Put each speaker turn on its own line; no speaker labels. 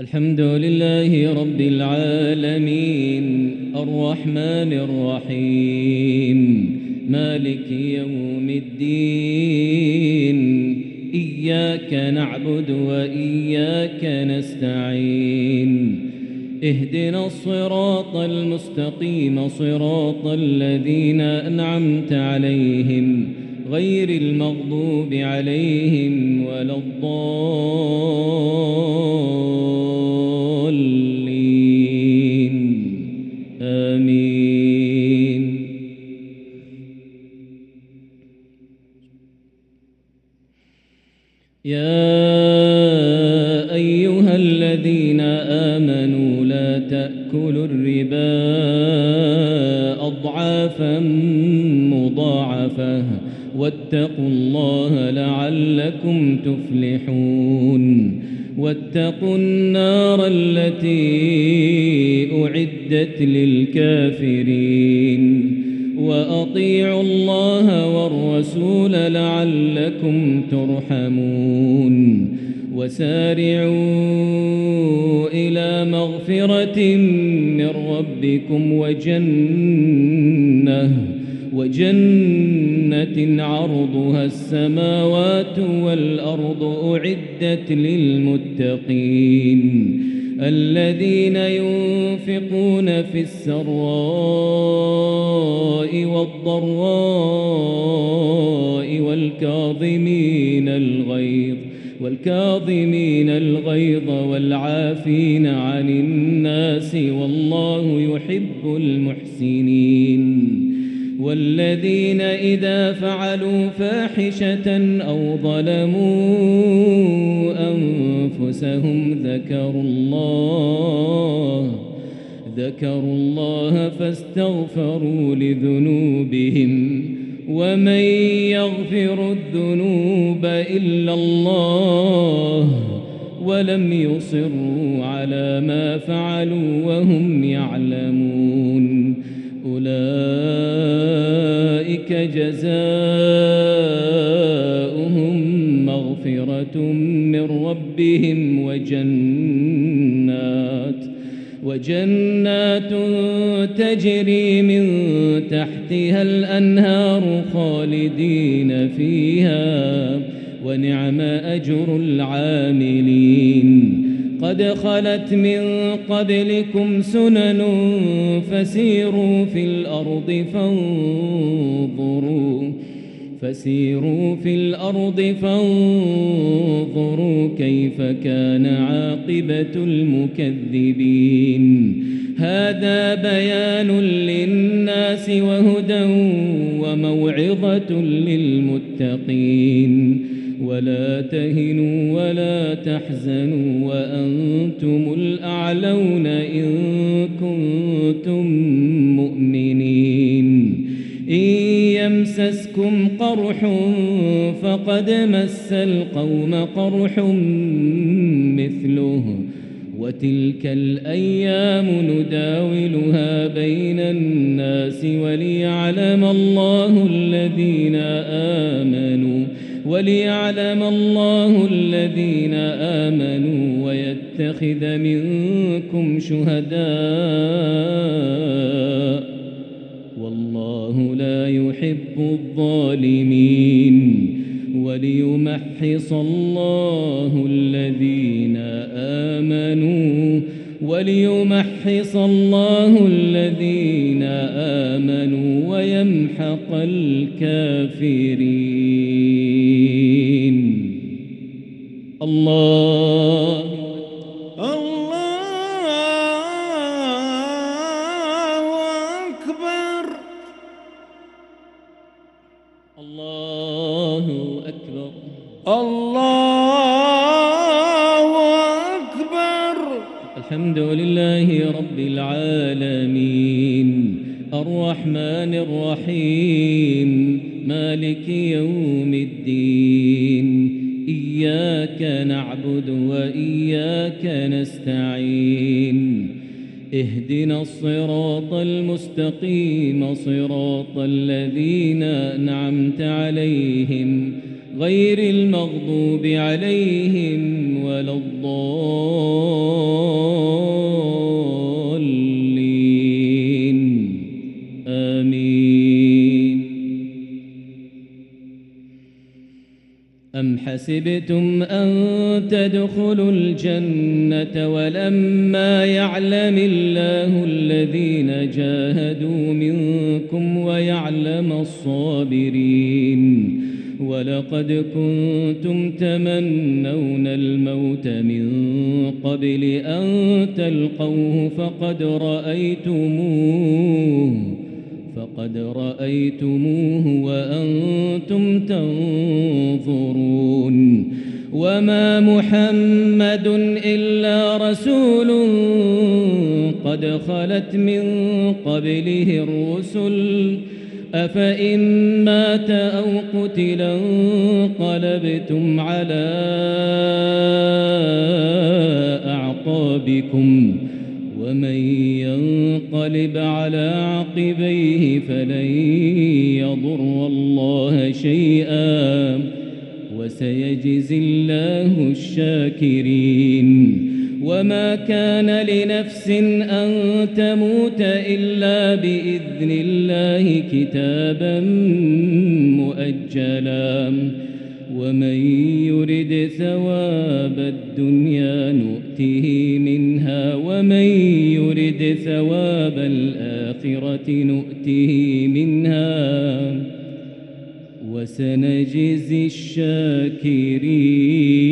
الحمد لله رب العالمين الرحمن الرحيم مالك يوم الدين إياك نعبد وإياك نستعين اهدنا الصراط المستقيم صراط الذين أنعمت عليهم غير المغضوب عليهم ولا الضالين آمين. يا أيها الذين آمنوا لا تأكلوا الربا أضعافا مضاعفة واتقوا الله لعلكم تفلحون. واتقوا النار التي أعدت للكافرين وأطيعوا الله والرسول لعلكم ترحمون. وسارعوا إلى مغفرة من ربكم وجنة عرضها السماوات والأرض أعدت للمتقين الذين ينفقون في السراء والضراء والكاظمين الغيظ والعافين عن الناس والله يحب المحسنين. والذين إذا فعلوا فاحشة أو ظلموا أنفسهم ذكروا الله فاستغفروا لذنوبهم ومن يغفر الذنوب إلا الله ولم يصروا على ما فعلوا وهم يعلمون. أولئك جزاؤهم مغفرة من ربهم وجنات تجري من تحتها الأنهار خالدين فيها ونعم أجر العاملين. قد خلت من قبلكم سنن فسيروا في الأرض فانظروا كيف كان عاقبة المكذبين. هذا بيان للناس وهدى وموعظة للمتقين. ولا تهنوا ولا تحزنوا وأنتم الأعلون إن كنتم مؤمنين. إن يمسسكم قرح فقد مس القوم قرح مثله وتلك الأيام نداولها بين الناس وليعلم الله الذين آمنوا ويتخذ منكم شهداء والله لا يحب الظالمين. وليمحص الله الذين آمنوا ويمحق الكافرين. الله
أكبر.
الله أكبر.
الله أكبر.
الحمد لله رب العالمين الرحمن الرحيم مالك يوم الدين إياك نعبد وإياك نستعين اهدنا الصراط المستقيم صراط الذين أنعمت عليهم غير المغضوب عليهم ولا الضالين آمين. أم حسبتم أن تدخلوا الجنة ولما يعلم الله الذين جاهدوا منكم ويعلم الصابرين ولقد كنتم تمنون الموت من قبل أن تلقوه فقد رأيتموه وأنتم تنظرون وما محمد إلا رسول قد خلت من قبله الرسل أفإن مات أو قتل انقلبتم على أعقابكم ومن ينقلب على عقبيه فلن يضر الله شيئا وسيجزي الله الشاكرين. وما كان لنفس أن تموت إلا بإذن الله كتابا مؤجلا ومن يرد ثواب الدنيا نؤته منها ومن يرد ثواب الآخرة نؤته منها وسنجزي الشاكرين.